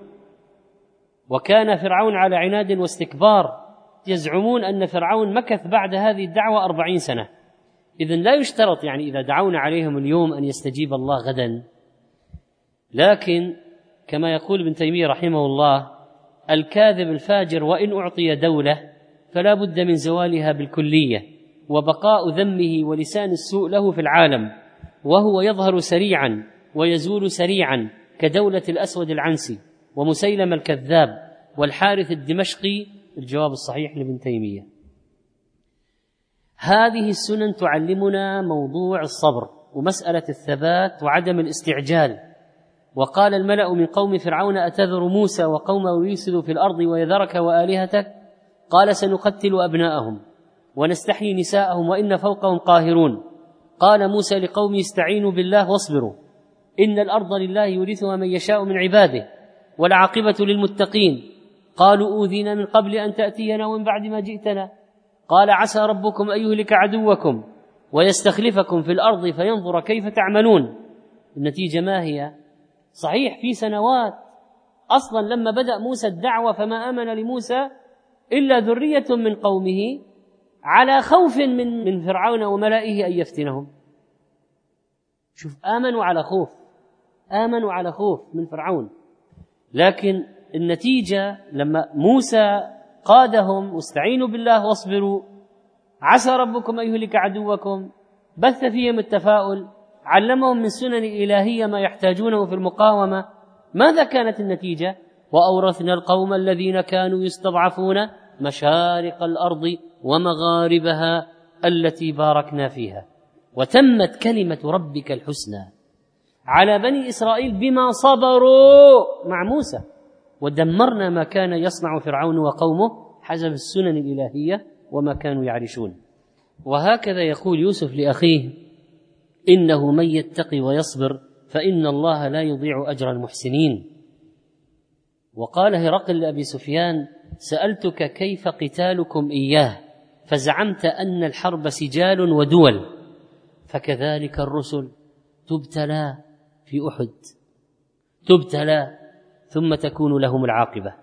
وكان فرعون على عناد واستكبار، يزعمون أن فرعون مكث بعد هذه الدعوة أربعين سنة. إذن لا يشترط يعني إذا دعونا عليهم اليوم أن يستجيب الله غدا، لكن كما يقول ابن تيمية رحمه الله: الكاذب الفاجر وإن أعطي دولة فلا بد من زوالها بالكلية، وبقاء ذمه ولسان السوء له في العالم، وهو يظهر سريعا ويزول سريعا كدولة الأسود العنسي ومسيلم الكذاب والحارث الدمشقي. الجواب الصحيح لابن تيمية. هذه السنن تعلمنا موضوع الصبر ومسألة الثبات وعدم الاستعجال. وقال الملأ من قوم فرعون أتذر موسى وقومه يفسدوا في الأرض ويذرك وآلهتك؟ قال سنقتل أبناءهم ونستحيي نساءهم وإن فوقهم قاهرون. قال موسى لقومه استعينوا بالله واصبروا إن الأرض لله يورثها من يشاء من عباده والعاقبة للمتقين. قالوا أوذينا من قبل أن تأتينا ومن بعد ما جئتنا. قال عسى ربكم أن يهلك عدوكم ويستخلفكم في الأرض فينظر كيف تعملون. النتيجة ما هي؟ صحيح في سنوات، أصلا لما بدأ موسى الدعوة فما آمن لموسى إلا ذرية من قومه على خوف من من فرعون وملئه أن يفتنهم. شوف، آمنوا على خوف، آمنوا على خوف من فرعون. لكن النتيجة لما موسى قادهم واستعينوا بالله واصبروا، عسى ربكم أن يهلك عدوكم، بث فيهم التفاؤل، علمهم من سنن الإلهية ما يحتاجونه في المقاومة. ماذا كانت النتيجة؟ وأورثنا القوم الذين كانوا يستضعفون مشارق الأرض ومغاربها التي باركنا فيها وتمت كلمة ربك الحسنى على بني إسرائيل بما صبروا مع موسى ودمرنا ما كان يصنع فرعون وقومه حسب السنن الإلهية وما كانوا يعرشون. وهكذا يقول يوسف لأخيه: إنه من يتقي ويصبر فإن الله لا يضيع أجر المحسنين. وقال هرقل لأبي سفيان: سألتك كيف قتالكم إياه فزعمت أن الحرب سجال ودول، فكذلك الرسل تبتلى في أحد، تبتلى ثم تكون لهم العاقبة.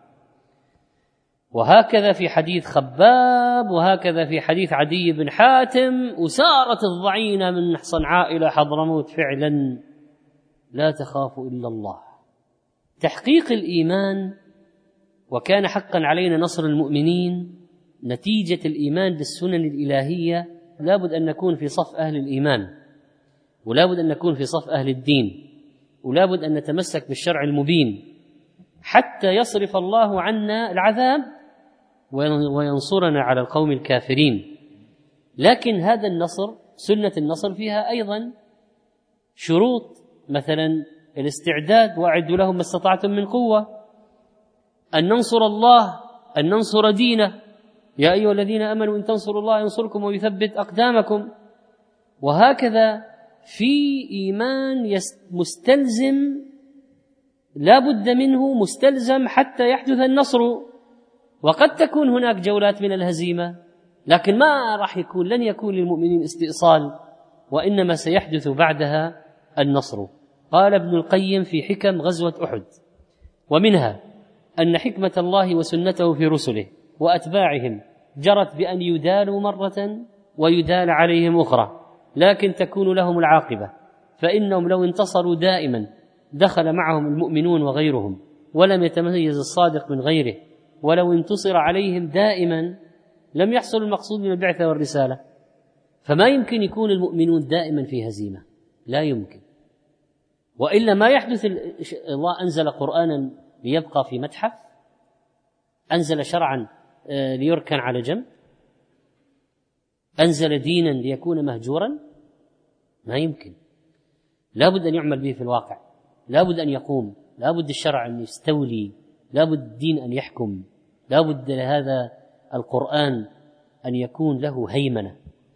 وهكذا في حديث خباب، وهكذا في حديث عدي بن حاتم: وسارت الضعينة من صنعاء إلى حضرموت فعلا لا تخاف إلا الله. تحقيق الإيمان: وكان حقا علينا نصر المؤمنين، نتيجة الإيمان بالسنن الإلهية لابد أن نكون في صف أهل الإيمان، ولابد أن نكون في صف أهل الدين، ولابد أن نتمسك بالشرع المبين حتى يصرف الله عنا العذاب وينصرنا على القوم الكافرين. لكن هذا النصر، سنة النصر فيها أيضا شروط، مثلا الاستعداد، وأعدوا لهم ما استطعتم من قوة، أن ننصر الله، أن ننصر دينه، يا أيها الذين آمنوا إن تنصروا الله ينصركم ويثبت أقدامكم. وهكذا في إيمان مستلزم لا بد منه، مستلزم حتى يحدث النصر. وقد تكون هناك جولات من الهزيمة، لكن ما راح يكون، لن يكون للمؤمنين استئصال، وإنما سيحدث بعدها النصر. قال ابن القيم في حكم غزوة أحد: ومنها أن حكمة الله وسنته في رسله وأتباعهم جرت بأن يدالوا مرة ويدال عليهم أخرى، لكن تكون لهم العاقبة، فإنهم لو انتصروا دائما دخل معهم المؤمنون وغيرهم، ولم يتميز الصادق من غيره، ولو انتصر عليهم دائما لم يحصل المقصود من البعثة والرسالة. فما يمكن يكون المؤمنون دائما في هزيمة، لا يمكن، وإلا ما يحدث. الله أنزل قرآنا ليبقى في متحف؟ أنزل شرعا ليركن على جنب؟ أنزل دينا ليكون مهجورا؟ ما يمكن. لا بد أن يعمل به في الواقع، لا بد أن يقوم، لا بد الشرع أن يستولي، لا بد الدين أن يحكم، لا بد لهذا القرآن أن يكون له هيمنة.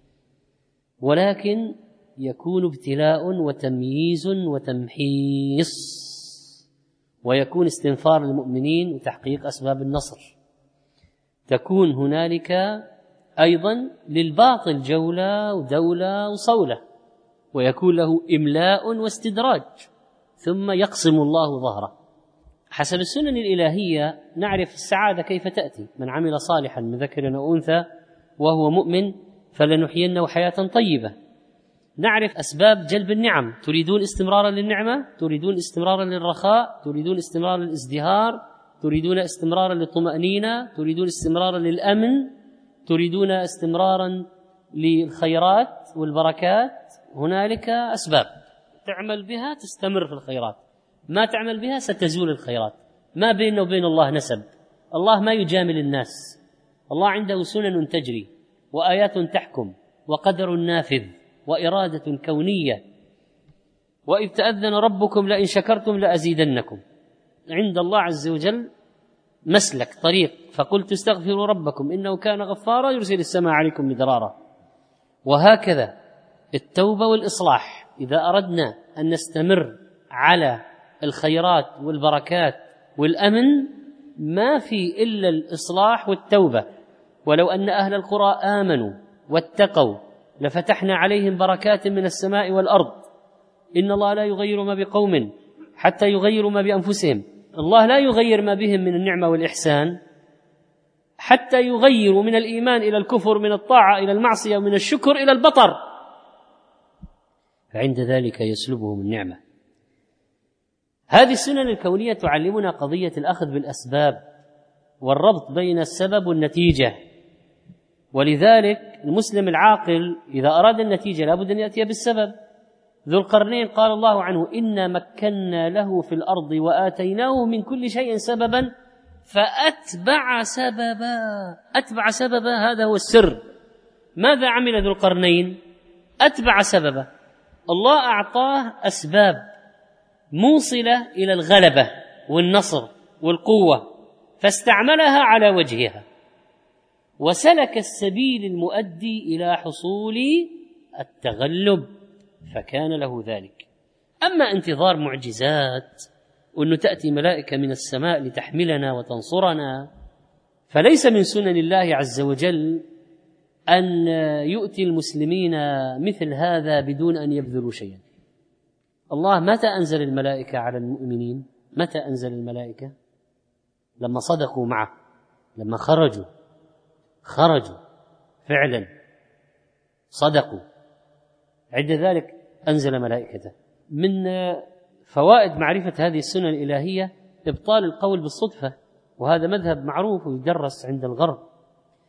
ولكن يكون ابتلاء وتمييز وتمحيص، ويكون استنفار المؤمنين وتحقيق أسباب النصر. تكون هنالك أيضا للباطل جولة ودولة وصولة، ويكون له إملاء واستدراج، ثم يقسم الله ظهره. حسب السنن الإلهية نعرف السعادة كيف تأتي: من عمل صالحا من ذكر أو أنثى وهو مؤمن فلنحيينه حياة طيبة. نعرف أسباب جلب النعم: تريدون استمرارا للنعمة، تريدون استمرارا للرخاء، تريدون استمرارا للازدهار، تريدون استمرارا للطمأنينة، تريدون استمرارا للأمن، تريدون استمرارا للخيرات والبركات. هنالك أسباب تعمل بها تستمر في الخيرات، ما تعمل بها ستزول الخيرات. ما بيننا وبين الله نسب، الله ما يجامل الناس، الله عنده سنن تجري وآيات تحكم وقدر نافذ وإرادة كونية. وإذ تأذن ربكم لئن شكرتم لأزيدنكم. عند الله عز وجل مسلك طريق: فقلت استغفروا ربكم إنه كان غفارا يرسل السماء عليكم مدرارا. وهكذا التوبة والإصلاح، إذا أردنا أن نستمر على الخيرات والبركات والأمن ما في إلا الإصلاح والتوبة. ولو أن أهل القرى آمنوا واتقوا لفتحنا عليهم بركات من السماء والأرض. إن الله لا يغير ما بقوم حتى يغيروا ما بأنفسهم. الله لا يغير ما بهم من النعمة والإحسان حتى يغيروا من الإيمان إلى الكفر، من الطاعة إلى المعصية، ومن الشكر إلى البطر، فعند ذلك يسلبهم النعمة. هذه السنن الكونية تعلمنا قضية الأخذ بالأسباب والربط بين السبب والنتيجة. ولذلك المسلم العاقل إذا أراد النتيجة لابد أن يأتي بالسبب. ذو القرنين قال الله عنه: إنا مكنا له في الأرض وآتيناه من كل شيء سببا فأتبع سببا. أتبع سببا، هذا هو السر. ماذا عمل ذو القرنين؟ أتبع سببا. الله أعطاه أسباب موصلة إلى الغلبة والنصر والقوة، فاستعملها على وجهها، وسلك السبيل المؤدي إلى حصول التغلب، فكان له ذلك. أما انتظار معجزات وأنه تأتي ملائكة من السماء لتحملنا وتنصرنا، فليس من سنن الله عز وجل أن يؤتي المسلمين مثل هذا بدون أن يبذلوا شيئا. الله متى أنزل الملائكة على المؤمنين؟ متى أنزل الملائكة؟ لما صدقوا معه، لما خرجوا خرجوا فعلا صدقوا، عند ذلك أنزل ملائكته. من فوائد معرفة هذه السنن الإلهية إبطال القول بالصدفة، وهذا مذهب معروف ويدرس عند الغرب.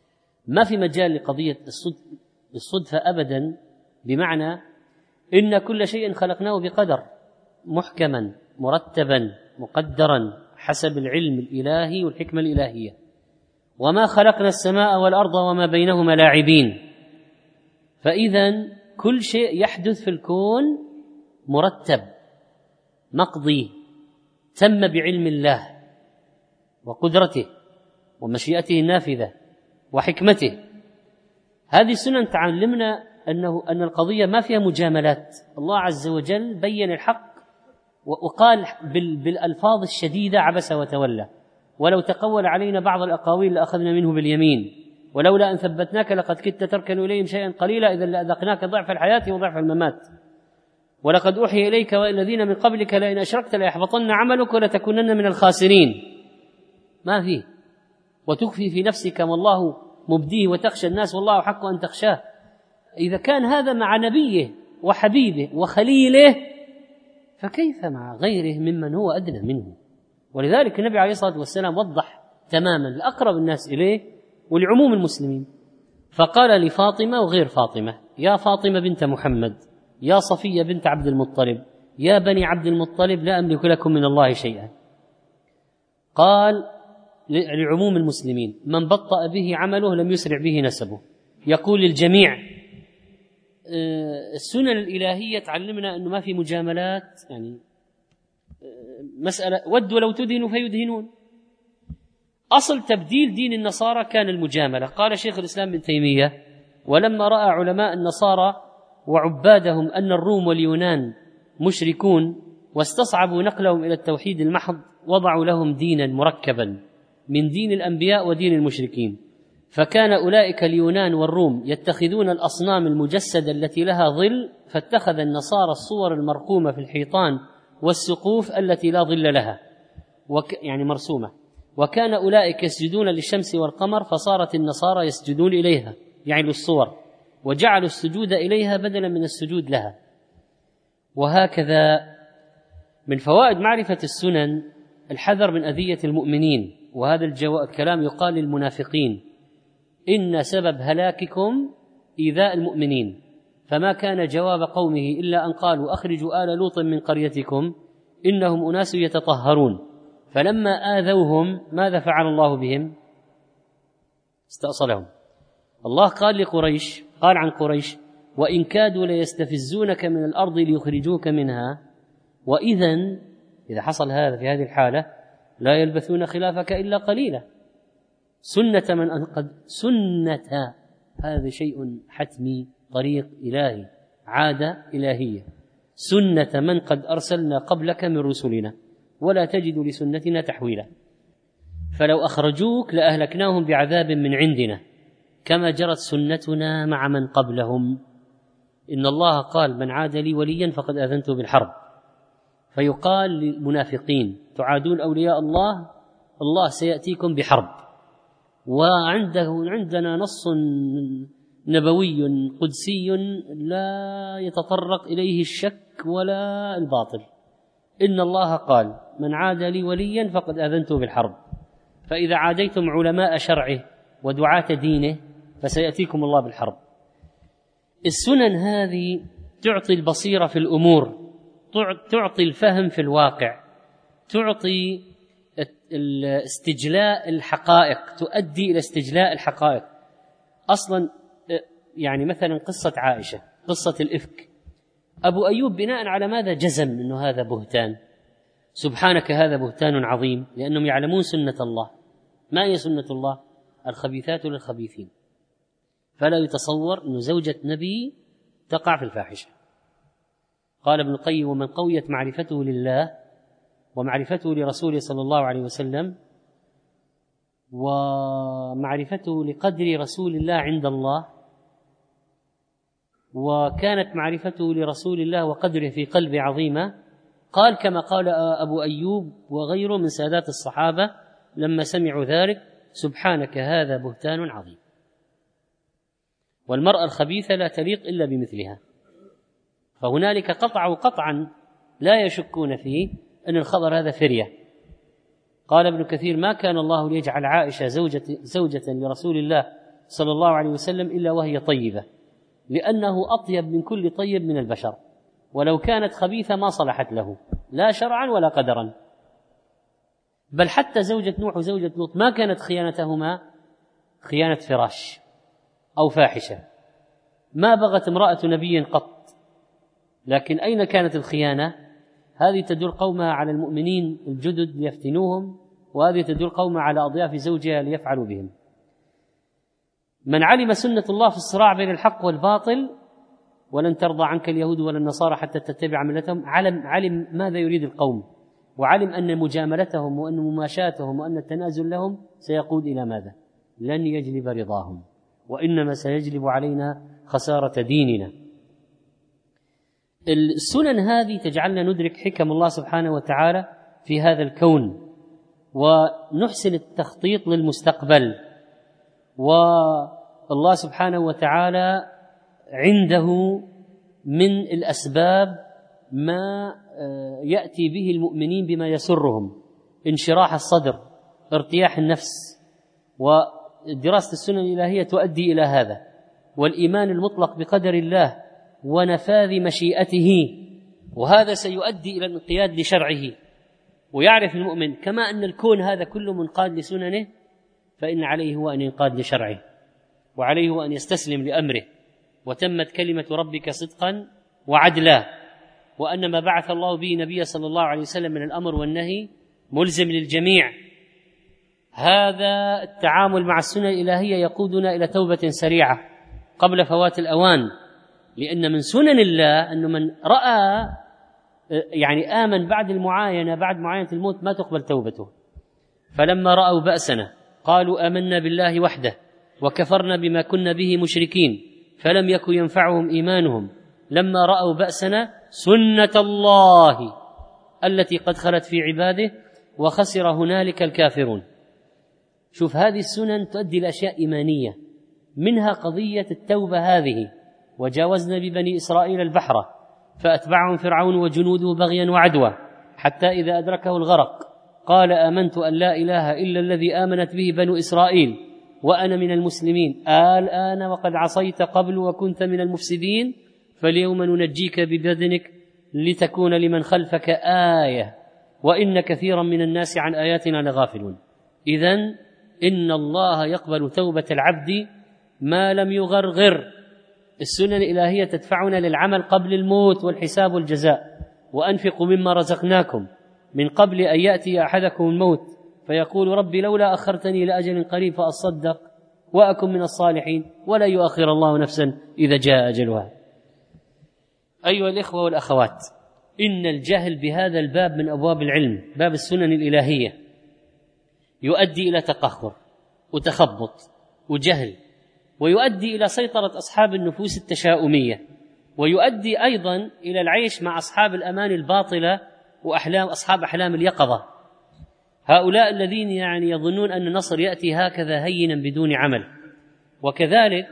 ما في مجال لقضية الصدفة أبدا، بمعنى إن كل شيء خلقناه بقدر، محكما مرتبا مقدرا حسب العلم الإلهي والحكمة الإلهية. وما خلقنا السماء والأرض وما بينهما لاعبين. فإذا كل شيء يحدث في الكون مرتب مقضي، تم بعلم الله وقدرته ومشيئته النافذة وحكمته. هذه السنن تعلمنا أنه أن القضية ما فيها مجاملات. الله عز وجل بين الحق وقال بالألفاظ الشديدة عبس وتولى، ولو تقول علينا بعض الأقاويل لأخذنا منه باليمين، ولولا أن ثبتناك لقد كدت تركن إليهم شيئا قليلا إذا لأذقناك ضعف الحياة وضعف الممات، ولقد أوحي إليك والذين من قبلك لئن أشركت ليحبطن عملك ولتكونن من الخاسرين. ما فيه. وتخفي في نفسك والله مبديه وتخشى الناس والله حق أن تخشاه. إذا كان هذا مع نبيه وحبيبه وخليله، فكيف مع غيره ممن هو أدنى منه؟ ولذلك النبي عليه الصلاة والسلام وضح تماما لأقرب الناس إليه ولعموم المسلمين، فقال لفاطمة وغير فاطمة: يا فاطمة بنت محمد، يا صفية بنت عبد المطلب، يا بني عبد المطلب لا أملك لكم من الله شيئا. قال لعموم المسلمين: من بطأ به عمله لم يسرع به نسبه. يقول للجميع. السنن الإلهية تعلمنا أنه ما في مجاملات، يعني مسألة ودوا لو تدهنوا فيدهنون. أصل تبديل دين النصارى كان المجاملة. قال شيخ الإسلام ابن تيمية: ولما رأى علماء النصارى وعبادهم أن الروم واليونان مشركون واستصعبوا نقلهم إلى التوحيد المحض، وضعوا لهم دينا مركبا من دين الأنبياء ودين المشركين. فكان أولئك اليونان والروم يتخذون الأصنام المجسدة التي لها ظل، فاتخذ النصارى الصور المرقومة في الحيطان والسقوف التي لا ظل لها، وك يعني مرسومة. وكان أولئك يسجدون للشمس والقمر، فصارت النصارى يسجدون إليها، يعني الصور، وجعلوا السجود إليها بدلا من السجود لها. وهكذا من فوائد معرفة السنن الحذر من أذية المؤمنين. وهذا الكلام يقال للمنافقين: إن سبب هلاككم إيذاء المؤمنين. فما كان جواب قومه إلا أن قالوا: أخرجوا آل لوط من قريتكم إنهم أناس يتطهرون. فلما آذوهم ماذا فعل الله بهم؟ استأصلهم. الله قال لقريش، قال عن قريش: وإن كادوا ليستفزونك من الأرض ليخرجوك منها. وإذن إذا حصل هذا في هذه الحالة لا يلبثون خلافك إلا قليلا. سنة من أنقذ سنة، هذا شيء حتمي، طريق إلهي، عادة إلهية. سنة من قد أرسلنا قبلك من رسلنا ولا تجد لسنتنا تحويلا. فلو أخرجوك لأهلكناهم بعذاب من عندنا كما جرت سنتنا مع من قبلهم. إن الله قال: من عاد لي وليا فقد آذنته بالحرب. فيقال للمنافقين: تعادون أولياء الله، الله سيأتيكم بحرب. وعنده عندنا نص نبوي قدسي لا يتطرق إليه الشك ولا الباطل. إن الله قال: من عاد لي وليا فقد آذنته بالحرب. فإذا عاديتم علماء شرعه ودعاة دينه فسيأتيكم الله بالحرب. السنن هذه تعطي البصيرة في الأمور، تعطي الفهم في الواقع، تعطي استجلاء الحقائق، تؤدي إلى استجلاء الحقائق. أصلا يعني مثلا قصة عائشة، قصة الإفك، أبو أيوب بناء على ماذا جزم أنه هذا بهتان؟ سبحانك هذا بهتان عظيم، لأنهم يعلمون سنة الله. ما هي سنة الله؟ الخبيثات للخبيثين. فلا يتصور أن زوجة نبي تقع في الفاحشة. قال ابن القيم: ومن قويت معرفته لله ومعرفته لرسوله صلى الله عليه وسلم ومعرفته لقدر رسول الله عند الله، وكانت معرفته لرسول الله وقدره في قلبه عظيمة، قال كما قال أبو أيوب وغيره من سادات الصحابة لما سمعوا ذلك: سبحانك هذا بهتان عظيم. والمرأة الخبيثة لا تليق إلا بمثلها. فهنالك قطعوا قطعا لا يشكون فيه أن الخبر هذا فرية. قال ابن كثير: ما كان الله ليجعل عائشة زوجة, زوجة لرسول الله صلى الله عليه وسلم إلا وهي طيبة، لأنه أطيب من كل طيب من البشر، ولو كانت خبيثة ما صلحت له لا شرعا ولا قدرا. بل حتى زوجة نوح وزوجة لوط ما كانت خيانتهما خيانة فراش أو فاحشة، ما بغت امرأة نبي قط، لكن أين كانت الخيانة؟ هذه تدل قومها على المؤمنين الجدد ليفتنوهم، وهذه تدل قومها على أضياف زوجها ليفعلوا بهم. من علم سنة الله في الصراع بين الحق والباطل، ولن ترضى عنك اليهود ولا النصارى حتى تتبع ملتهم، علم, علم ماذا يريد القوم، وعلم أن مجاملتهم وأن مماشاتهم وأن التنازل لهم سيقود إلى ماذا؟ لن يجلب رضاهم، وإنما سيجلب علينا خسارة ديننا. السنن هذه تجعلنا ندرك حكم الله سبحانه وتعالى في هذا الكون، ونحسن التخطيط للمستقبل. والله سبحانه وتعالى عنده من الأسباب ما يأتي به المؤمنين بما يسرهم: انشراح الصدر، ارتياح النفس. ودراسة السنن الإلهية تؤدي إلى هذا، والإيمان المطلق بقدر الله ونفاذ مشيئته، وهذا سيؤدي إلى الانقياد لشرعه. ويعرف المؤمن كما أن الكون هذا كله منقاد لسننه، فإن عليه هو أن ينقاد لشرعه، وعليه هو أن يستسلم لأمره. وتمت كلمة ربك صدقا وعدلا، وأن ما بعث الله به نبيه صلى الله عليه وسلم من الأمر والنهي ملزم للجميع. هذا التعامل مع السنة الإلهية يقودنا إلى توبة سريعة قبل فوات الأوان، لأن من سنن الله أنه من رأى يعني آمن بعد المعاينة، بعد معاينة الموت ما تقبل توبته. فلما رأوا بأسنا قالوا آمنا بالله وحده وكفرنا بما كنا به مشركين، فلم يكن ينفعهم إيمانهم لما رأوا بأسنا سنة الله التي قد خلت في عباده وخسر هنالك الكافرون. شوف، هذه السنن تؤدي لأشياء إيمانية، منها قضية التوبة هذه: وجاوزنا ببني إسرائيل البحر فأتبعهم فرعون وجنوده بغيا وعدوى حتى إذا أدركه الغرق قال آمنت أن لا إله إلا الذي آمنت به بنو إسرائيل وأنا من المسلمين الآن وقد عصيت قبل وكنت من المفسدين فاليوم ننجيك ببدنك لتكون لمن خلفك آية وإن كثيرا من الناس عن آياتنا لغافلون. إذن إن الله يقبل توبة العبد ما لم يغرغر. السنن الإلهية تدفعنا للعمل قبل الموت والحساب والجزاء. وأنفقوا مما رزقناكم من قبل أن يأتي أحدكم الموت فيقول ربي لولا أخرتني لأجل قريب فأصدق وأكن من الصالحين ولا يؤخر الله نفسا إذا جاء أجلها. أيها الإخوة والأخوات، إن الجهل بهذا الباب من أبواب العلم، باب السنن الإلهية، يؤدي إلى تقهر وتخبط وجهل، ويؤدي إلى سيطرة أصحاب النفوس التشاؤمية، ويؤدي أيضا إلى العيش مع أصحاب الأمان الباطلة وأحلام أصحاب أحلام اليقظة، هؤلاء الذين يعني يظنون أن النصر يأتي هكذا هينا بدون عمل. وكذلك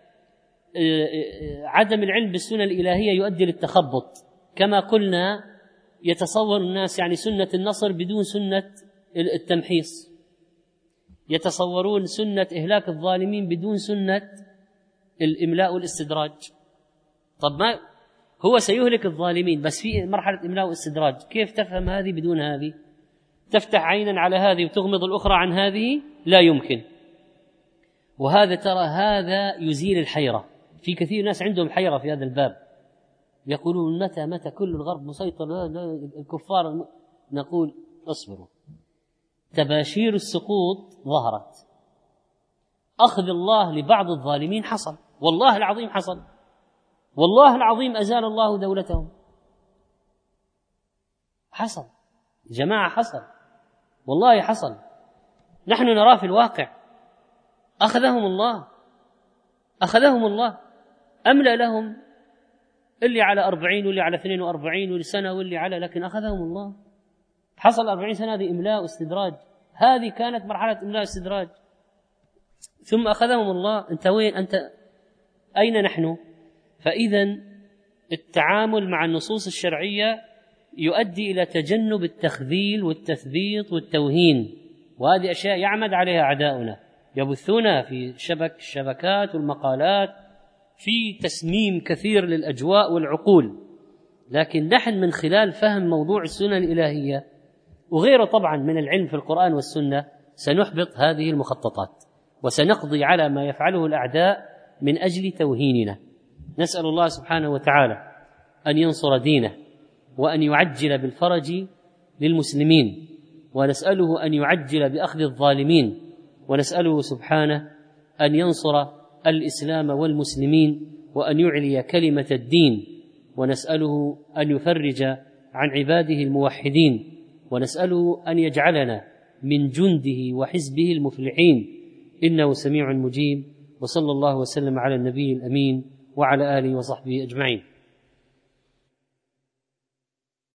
عدم العلم بالسنة الإلهية يؤدي للتخبط. كما قلنا، يتصور الناس يعني سنة النصر بدون سنة التمحيص، يتصورون سنة إهلاك الظالمين بدون سنة الإملاء والاستدراج. طب ما هو سيهلك الظالمين بس في مرحلة إملاء واستدراج، كيف تفهم هذه بدون هذه؟ تفتح عينا على هذه وتغمض الأخرى عن هذه؟ لا يمكن. وهذا ترى هذا يزيل الحيرة. في كثير ناس عندهم حيرة في هذا الباب، يقولون متى متى كل الغرب مسيطر، لا لا الكفار. نقول اصبروا، تباشير السقوط ظهرت، أخذ الله لبعض الظالمين حصل، والله العظيم حصل، والله العظيم أزال الله دولتهم، حصل جماعة، حصل والله حصل، نحن نراه في الواقع. أخذهم الله، أخذهم الله، أملأ لهم اللي على أربعين واللي على اثنين وأربعين والسنة واللي على، لكن أخذهم الله. حصل أربعين سنة هذه إملاء واستدراج، هذه كانت مرحلة إملاء واستدراج، ثم أخذهم الله. أنت وين أنت؟ أين نحن؟ فإذا التعامل مع النصوص الشرعية يؤدي إلى تجنب التخذيل والتثبيط والتوهين، وهذه أشياء يعمد عليها أعداؤنا. يبثونها في شبك الشبكات والمقالات في تسميم كثير للأجواء والعقول، لكن نحن من خلال فهم موضوع السنة الإلهية وغيره طبعا من العلم في القرآن والسنة سنحبط هذه المخططات وسنقضي على ما يفعله الأعداء من أجل توهيننا. نسأل الله سبحانه وتعالى أن ينصر دينه وأن يعجل بالفرج للمسلمين، ونسأله أن يعجل بأخذ الظالمين، ونسأله سبحانه أن ينصر الإسلام والمسلمين وأن يعلي كلمة الدين، ونسأله أن يفرج عن عباده الموحدين، ونسأله أن يجعلنا من جنده وحزبه المفلحين، إنه سميع مجيب. وصلى الله وسلم على النبي الأمين وعلى آله وصحبه أجمعين.